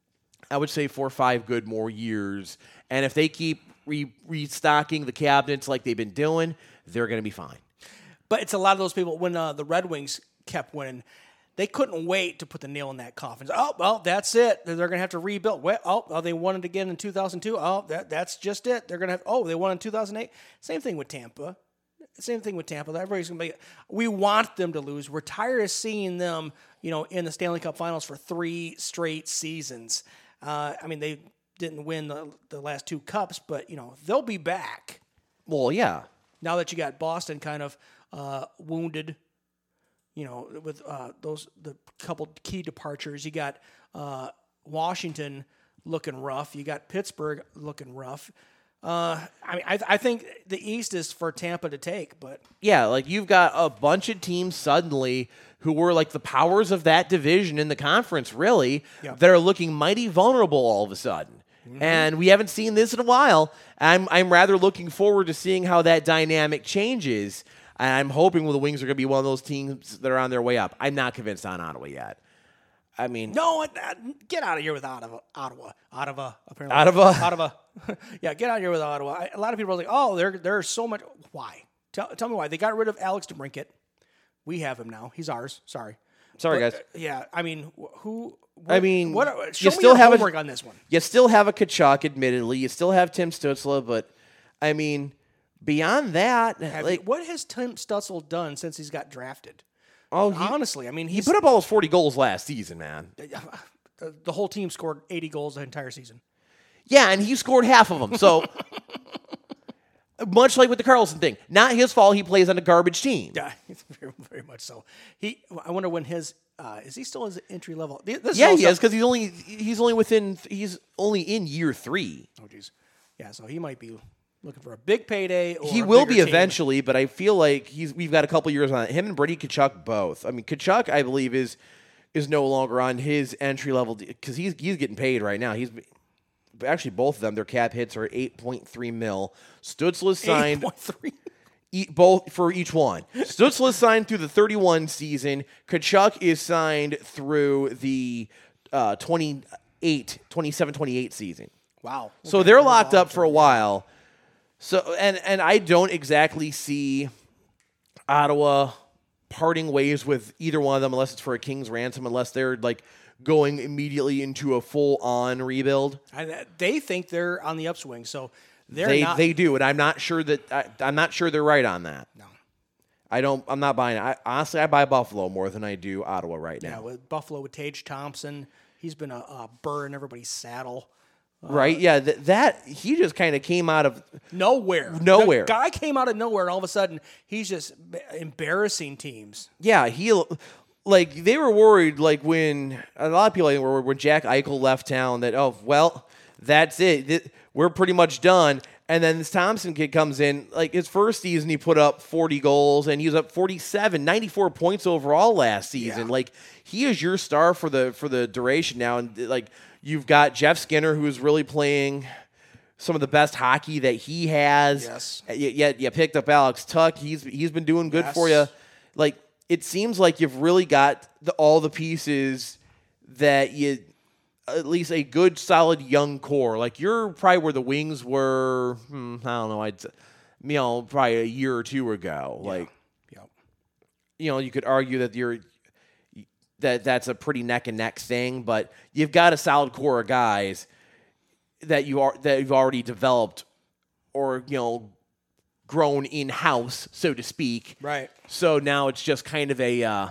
I would say four or five good more years, and if they keep re- restocking the cabinets like they've been doing, they're going to be fine. But it's a lot of those people when uh, the Red Wings kept winning. They couldn't wait to put the nail in that coffin. Oh, well, that's it. They're going to have to rebuild. Well, oh, oh, they won it again in two thousand two. Oh, that, that's just it. They're going to have. Oh, they won in two thousand eight. Same thing with Tampa. Same thing with Tampa. Everybody's going to be. We want them to lose. We're tired of seeing them, you know, in the Stanley Cup Finals for three straight seasons. Uh, I mean, they didn't win the the last two cups, but you know they'll be back Well, yeah. now that you got Boston kind of uh, wounded. You know, with uh, those the couple key departures, you got uh, Washington looking rough. You got Pittsburgh looking rough. Uh, I mean, I, I think the East is for Tampa to take, but Yeah, like you've got a bunch of teams suddenly who were like the powers of that division in the conference, really, Yeah. that are looking mighty vulnerable all of a sudden. And we haven't seen this in a while. I'm I'm rather looking forward to seeing how that dynamic changes. And I'm hoping well, the Wings are going to be one of those teams that are on their way up. I'm not convinced on Ottawa yet. I mean, no, uh, get out of here with Ottawa. Ottawa, Ottawa, apparently. Ottawa? Ottawa. Yeah, get out of here with Ottawa. I, a lot of people are like, oh, there, there's so much. Why? Tell, tell me why. They got rid of Alex DeBrincat. We have him now. He's ours. Sorry. sorry, But, guys. uh, yeah, I mean, wh- who? What, I mean, what? Show you me still your have a- homework on this one. You still have a Kachuk, admittedly. You still have Tim Stutzla, but I mean, beyond that, Have like, you- what has Tim Stutzel done since he's got drafted? oh, he, Honestly, I mean, he he's put up all those forty goals last season, man. the, the whole team scored eighty goals the entire season. Yeah, and he scored half of them. So, much like with the Carlson thing, not his fault. He plays on a garbage team. Yeah, very, very much so. He, I wonder when his uh, is he still his entry level? This is Yeah, all he stuff- is because he's only he's only within he's only in year three. Oh, jeez. Yeah, so he might be looking for a big payday. Or He a will bigger be team. eventually, but I feel like he's we've got a couple years on it. Him and Brady Kachuk both. I mean, Kachuk, I believe, is is no longer on his entry level because he's he's getting paid right now. He's actually both of them. Their cap hits are eight point three mil. Stutzla signed eight point three. e- both for each one. Stutzla signed through the thirty-one season. Kachuk is signed through the uh, twenty-eight, twenty-seven, twenty-eight season. Wow. So Okay, they're very locked up long for a term. while. So and and I don't exactly see Ottawa parting ways with either one of them unless it's for a king's ransom, unless they're like going immediately into a full on rebuild. I, they think they're on the upswing, so they're They not. they do, and I'm not sure that I, I'm not sure they're right on that. no. I don't. I'm not buying it. I, honestly, I buy Buffalo more than I do Ottawa right Yeah, now. with Buffalo with Tage Thompson, he's been a, a burr in everybody's saddle. Right? Yeah. Th- that he just kind of came out of Nowhere. Nowhere. The guy came out of nowhere, and all of a sudden, he's just embarrassing teams. yeah. He like they were worried like when a lot of people I think, were worried when Jack Eichel left town that oh well that's it Th- we're pretty much done. And then this Thompson kid comes in, like his first season, he put up forty goals and he was up forty-seven, ninety-four points overall last season. Yeah. Like he is your star for the for the duration now. And like you've got Jeff Skinner, who's really playing some of the best hockey that he has. Yes. Yet you, you picked up Alex Tuck. He's he's been doing good for you. Yes. Like it seems like you've really got the, all the pieces that you. At least a good, solid young core. Like you're probably where the Wings were. Hmm, I don't know. I'd, s- you know, probably a year or two ago. Like, Yep. you know, you could argue that you're that that's a pretty neck and neck thing, but you've got a solid core of guys that you are that you've already developed or you know grown in house, so to speak. Right. So now it's just kind of a. Uh,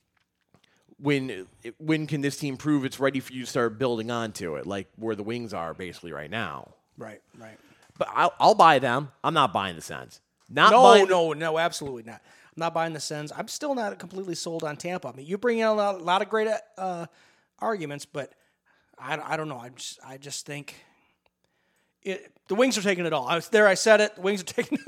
When when can this team prove it's ready for you to start building onto it, like where the Wings are basically right now? Right. Right. But I'll, I'll buy them. I'm not buying the Sens. Not No, buying. no, no, absolutely not. I'm not buying the Sens. I'm still not completely sold on Tampa. I mean, you bring in a lot, a lot of great uh, arguments, but I, I don't know. I just I just think it, the Wings are taking it all. I was there. I said it. The Wings are taking.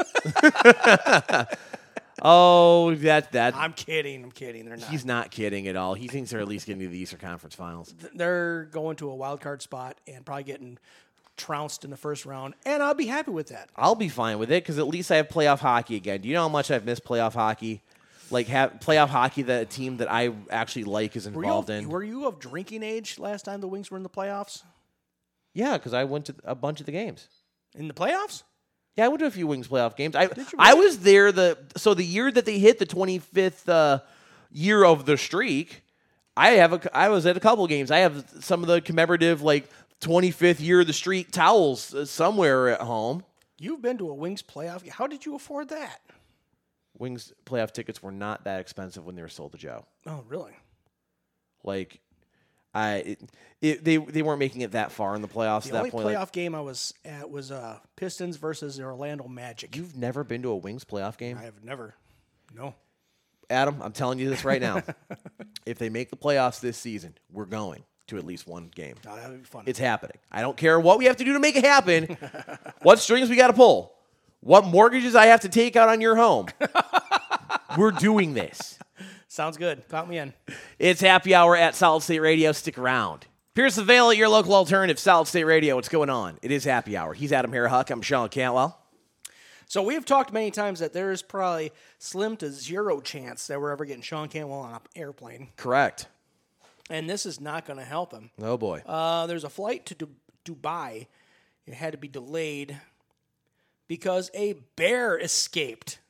Oh, that that I'm kidding. I'm kidding. They're not. he's not kidding at all. He thinks they're at least getting to the Eastern Conference Finals. They're going to a wild card spot and probably getting trounced in the first round, and I'll be happy with that. I'll be fine with it because at least I have playoff hockey again. Do you know how much I've missed playoff hockey? Like have playoff hockey that a team that I actually like is Were involved you, in. were you of drinking age last time the Wings were in the playoffs? Yeah, because I went to a bunch of the games. In the playoffs? Yeah, I went to a few Wings playoff games. I you I really? was there the so the year that they hit the twenty-fifth uh, year of the streak. I have a I was at a couple games. I have some of the commemorative like twenty-fifth year of the streak towels uh, somewhere at home. You've been to a Wings playoff. How did you afford that? Wings playoff tickets were not that expensive when they were sold to Joe. Oh, really? Like I it, it, they they weren't making it that far in the playoffs The at that only point. playoff Like, game I was at was uh, Pistons versus the Orlando Magic. you've never been to a Wings playoff game? I have never. No. Adam, I'm telling you this right now. If they make the playoffs this season, we're going to at least one game. No, that would be fun. It's happening. I don't care what we have to do to make it happen, what strings we got to pull, what mortgages I have to take out on your home. We're doing this. Sounds good. Count me in. It's happy hour at Solid State Radio. Stick around. Pierce the Veil at your local alternative, Solid State Radio. What's going on? It is happy hour. He's Adam Harahuck. I'm Sean Cantwell. So we have talked many times that there is probably slim to zero chance that we're ever getting Sean Cantwell on an airplane. Correct. And this is not going to help him. Oh, boy. Uh, there's a flight to Du- Dubai. It had to be delayed because a bear escaped.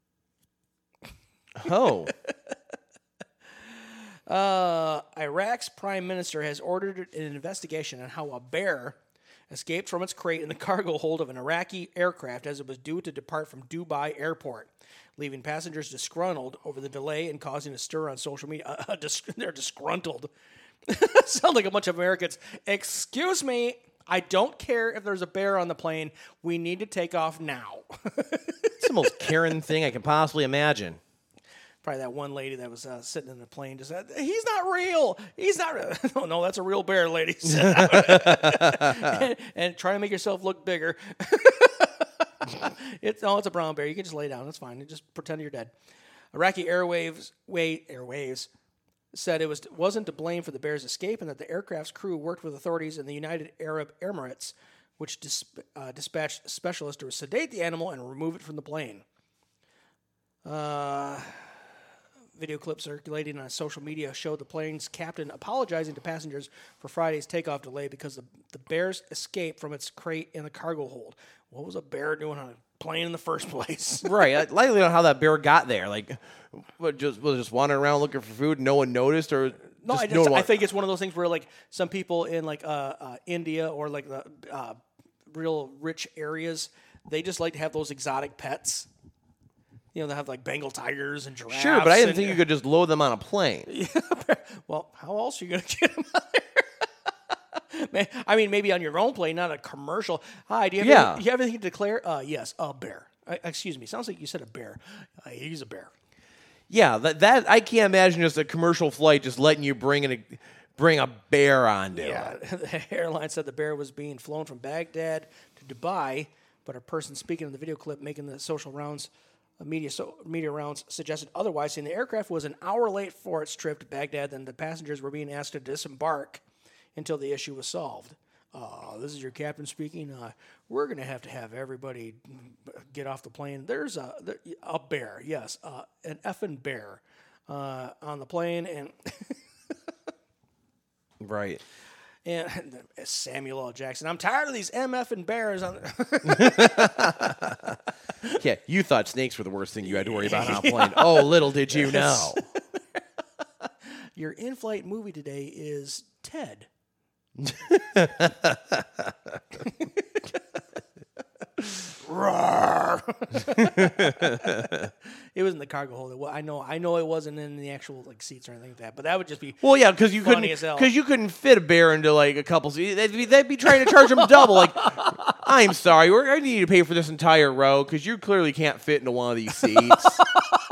Oh. Uh, Iraq's prime minister has ordered an investigation on how a bear escaped from its crate in the cargo hold of an Iraqi aircraft as it was due to depart from Dubai airport, leaving passengers disgruntled over the delay and causing a stir on social media. Uh, dis- they're disgruntled. Sound like a bunch of Americans. Excuse me, I don't care if there's a bear on the plane. We need to take off now. It's the most Karen thing I can possibly imagine. Probably that one lady that was uh, sitting in the plane just said, he's not real. He's not real. No, no, that's a real bear, ladies. and, and try to make yourself look bigger. it's, oh, it's a brown bear. You can just lay down. That's fine. Just pretend you're dead. Iraqi Airwaves, wait, Airwaves said it was, wasn't to blame for the bear's escape and that the aircraft's crew worked with authorities in the United Arab Emirates, which dis, uh, dispatched specialists to sedate the animal and remove it from the plane. Uh... Video clip circulating on social media showed the plane's captain apologizing to passengers for Friday's takeoff delay because the, the bear's escape from its crate in the cargo hold. What was a bear doing on a plane in the first place? Right. I'd like to know how that bear got there. Like, what, just was just wandering around looking for food, no one noticed, or no, just I, no just, one I think it's one of those things where like some people in like uh, uh, India or like the uh, real rich areas, they just like to have those exotic pets. You know, they have like Bengal tigers and giraffes. Sure, but I didn't and, think you could just load them on a plane. Well, how else are you going to get them out there? I mean, maybe on your own plane, not a commercial. Hi, do you have, Yeah. anything, do you have anything to declare? Uh, yes, a bear. Uh, excuse me, sounds like you said a bear. Uh, he's a bear. Yeah, that that I can't imagine just a commercial flight just letting you bring in a bring a bear onto Yeah, it. the airline said the bear was being flown from Baghdad to Dubai, but a person speaking in the video clip making the social rounds Media so, media rounds suggested otherwise, saying the aircraft was an hour late for its trip to Baghdad, and the passengers were being asked to disembark until the issue was solved. Uh, this is your captain speaking. Uh, we're going to have to have everybody get off the plane. There's a there, a bear, yes, uh, an effing bear uh, on the plane, and Right. and Samuel L. Jackson. I'm tired of these M F and bears on. Yeah, you thought snakes were the worst thing you had to worry about on a plane. Oh, little did you know. Your in-flight movie today is Ted. It was in the cargo hold. Well, I know, I know, it wasn't in the actual like seats or anything like that. But that would just be Well, yeah, because you couldn't funny as hell. because you couldn't fit a bear into like a couple seats. They'd be, they'd be trying to charge them double. Like, I'm sorry, we're I need to pay for this entire row because you clearly can't fit into one of these seats.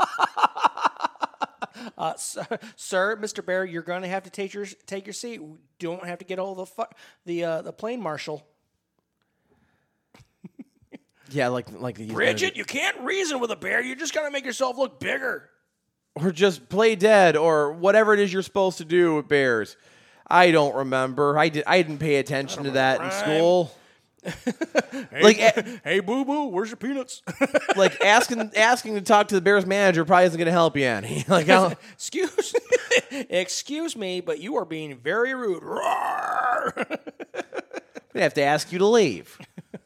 Uh, sir, sir, Mister Bear, you're going to have to take your take your seat. You don't have to get all the fu- the uh, the plane marshal. Yeah, like like these Bridget, you can't reason with a bear. You're just going to make yourself look bigger. or just play dead or whatever it is you're supposed to do with bears. I don't remember. I did. I didn't pay attention to that in rhyme. school. Hey, Like, a- hey, boo boo, where's your peanuts? Like asking asking to talk to the Bears manager probably isn't going to help you any. Like, I don't- excuse, excuse me, but you are being very rude. Roar. we'd have to ask you to leave.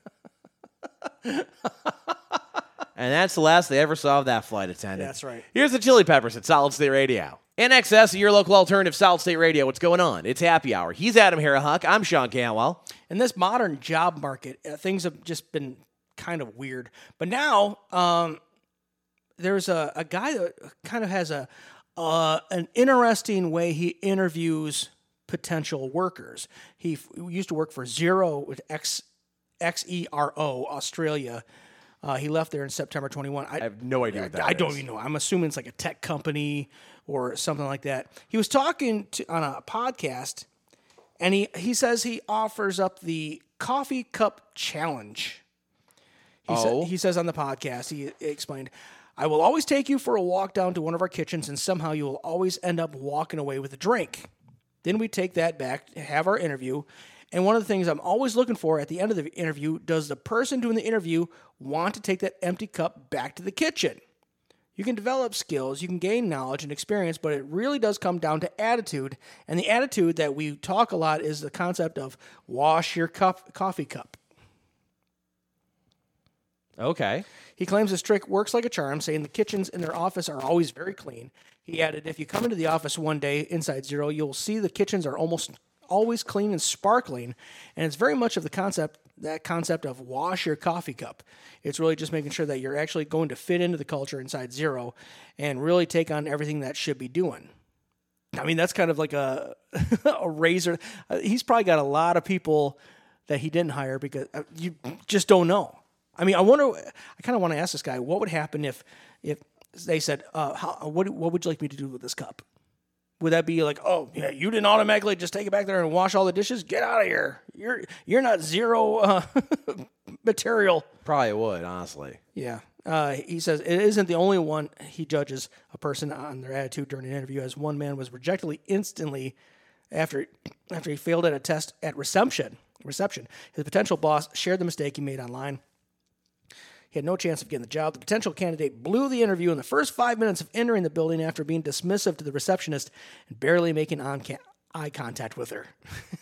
And that's the last they ever saw of that flight attendant. That's right. Here's the Chili Peppers at Solid State Radio. In excess of your local alternative, Solid State Radio. What's going on? It's happy hour. He's Adam Harahuck. I'm Sean Cantwell. In this modern job market, uh, things have just been kind of weird. But now, um, there's a, a guy that kind of has a uh, an interesting way he interviews potential workers. He f- used to work for Xero with X, X E R O, Australia. Uh, he left there in September twenty-one. I, I have no idea what that I is. don't even know. I'm assuming it's like a tech company or something like that. He was talking to, on a podcast, and he, he says he offers up the coffee cup challenge. He, oh. sa- he says on the podcast, he explained, I will always take you for a walk down to one of our kitchens, and somehow you will always end up walking away with a drink. Then we take that back, have our interview, and one of the things I'm always looking for at the end of the interview, does the person doing the interview want to take that empty cup back to the kitchen? You can develop skills, you can gain knowledge and experience, but it really does come down to attitude. And the attitude that we talk a lot is the concept of wash your cup, coffee cup. Okay. He claims this trick works like a charm, saying the kitchens in their office are always very clean. He added, if you come into the office one day inside Xero, you'll see the kitchens are almost always clean and sparkling. And it's very much of the concept, that concept of wash your coffee cup. It's really just making sure that you're actually going to fit into the culture inside Xero and really take on everything that should be doing. I mean, that's kind of like a, a razor. Uh, he's probably got a lot of people that he didn't hire because uh, you just don't know. I mean, I wonder, I kind of want to ask this guy, what would happen if if they said, uh, how, what, what would you like me to do with this cup? Would that be like, oh, yeah, you didn't automatically just take it back there and wash all the dishes? Get out of here. You're you're not Xero uh, material. Probably would, honestly. Yeah. Uh, he says it isn't the only one he judges a person on their attitude during an interview, as one man was rejected instantly after after he failed at a test at reception. Reception. His potential boss shared the mistake he made online. He had no chance of getting the job. The potential candidate blew the interview in the first five minutes of entering the building after being dismissive to the receptionist and barely making on ca- eye contact with her.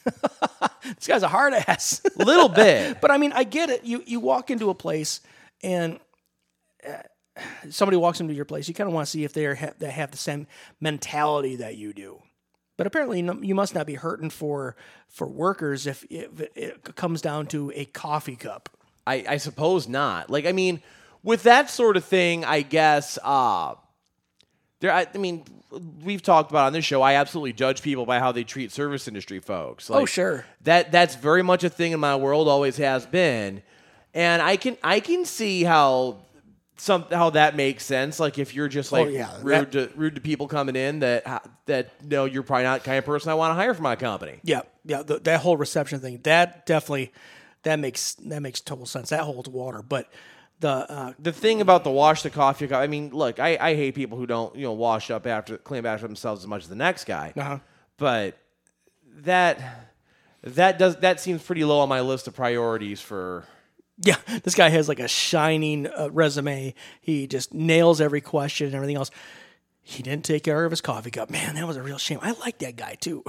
This guy's a hard ass. A little bit. But I mean, I get it. You you walk into a place and uh, somebody walks into your place. You kind of want to see if they're ha- they have the same mentality that you do. But apparently, no, you must not be hurting for for workers if, if it comes down to a coffee cup. I, I suppose not. Like, I mean, with that sort of thing, I guess, uh, there. I, I mean, we've talked about on this show, I absolutely judge people by how they treat service industry folks. Like, oh, sure. That that's very much a thing in my world, always has been. And I can I can see how some how that makes sense. Like, if you're just like oh, yeah. rude that, to rude to people coming in, that that no, you're probably not the kind of person I want to hire for my company. Yeah, yeah. The, that whole reception thing, that definitely. That makes that makes total sense. That holds water. But the uh, the thing about the wash the coffee cup, I mean, look, I, I hate people who don't you know wash up after clean up after themselves as much as the next guy. Uh-huh. But that that does that seems pretty low on my list of priorities for. Yeah, this guy has like a shining uh, resume. He just nails every question and everything else. He didn't take care of his coffee cup. Man, that was a real shame. I like that guy, too.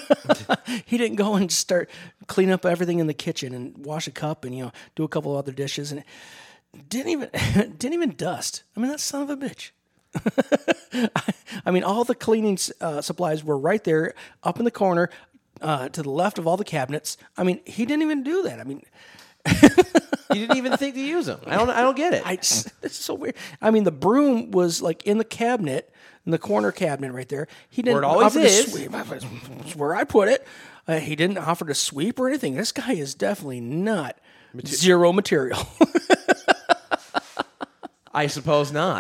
He didn't go and start clean up everything in the kitchen and wash a cup and, you know, do a couple of other dishes. And didn't even didn't even dust. I mean, that son of a bitch. I mean, all the cleaning uh, supplies were right there up in the corner uh, to the left of all the cabinets. I mean, he didn't even do that. I mean... You didn't even think to use them. I don't. I don't get it. I, it's so weird. I mean, the broom was like in the cabinet, in the corner cabinet right there. He didn't where it always offer is. to sweep. That's where I put it. Uh, he didn't offer to sweep or anything. This guy is definitely not Mater- Xero material. I suppose not.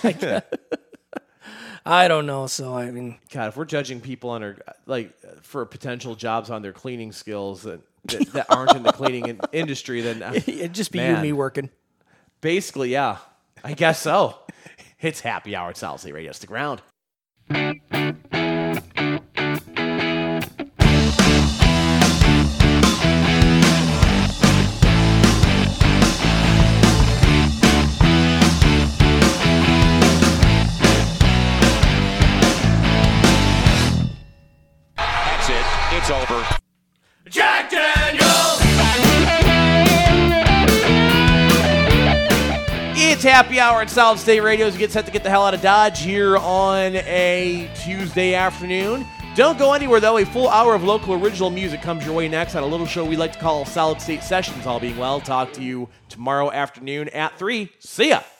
I don't know. So I mean, God, if we're judging people on their like for potential jobs on their cleaning skills that that, that aren't in the cleaning in- industry, then uh, it'd just be man, you and me working. Basically, yeah, I guess so. It's happy hour at Solid State Radio. Stick around. That's it. It's over. Jack Daniels! It's happy hour at Solid State Radio as we get set to get the hell out of Dodge here on a Tuesday afternoon. Don't go anywhere, though. A full hour of local original music comes your way next on a little show we like to call Solid State Sessions. All being well, talk to you tomorrow afternoon at three. See ya!